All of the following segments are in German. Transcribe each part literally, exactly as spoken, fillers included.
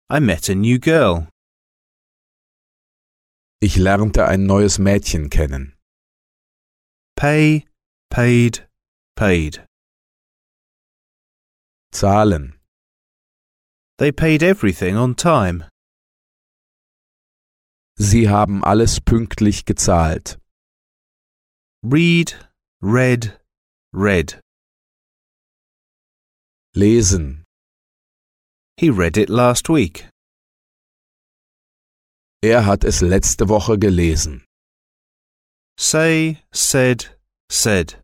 I met a new girl. Ich lernte ein neues Mädchen kennen. Pay, paid, paid. Zahlen. They paid everything on time. Sie haben alles pünktlich gezahlt. Read, read, read. Lesen. He read it last week. Er hat es letzte Woche gelesen. Say, said, said.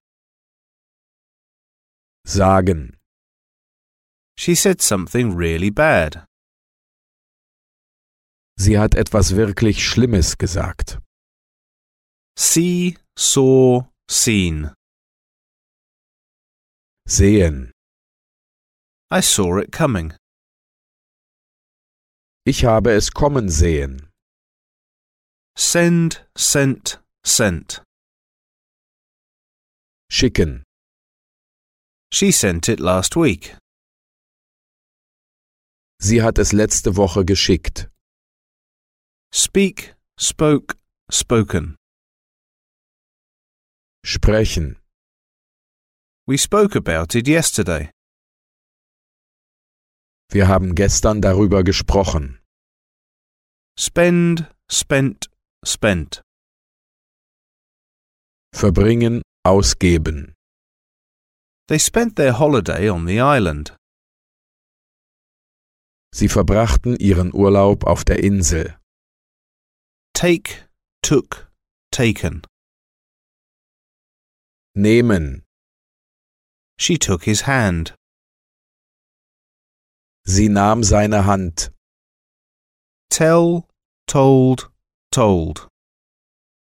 Sagen. She said something really bad. Sie hat etwas wirklich Schlimmes gesagt. See, saw, seen. Sehen. I saw it coming. Ich habe es kommen sehen. Send, sent, sent. Schicken. She sent it last week. Sie hat es letzte Woche geschickt. Speak, spoke, spoken. Sprechen. We spoke about it yesterday. Wir haben gestern darüber gesprochen. Spend, spent, spent. Verbringen, ausgeben. They spent their holiday on the island. Sie verbrachten ihren Urlaub auf der Insel. Take, took, taken. Nehmen. She took his hand. Sie nahm seine Hand. Tell, told, told.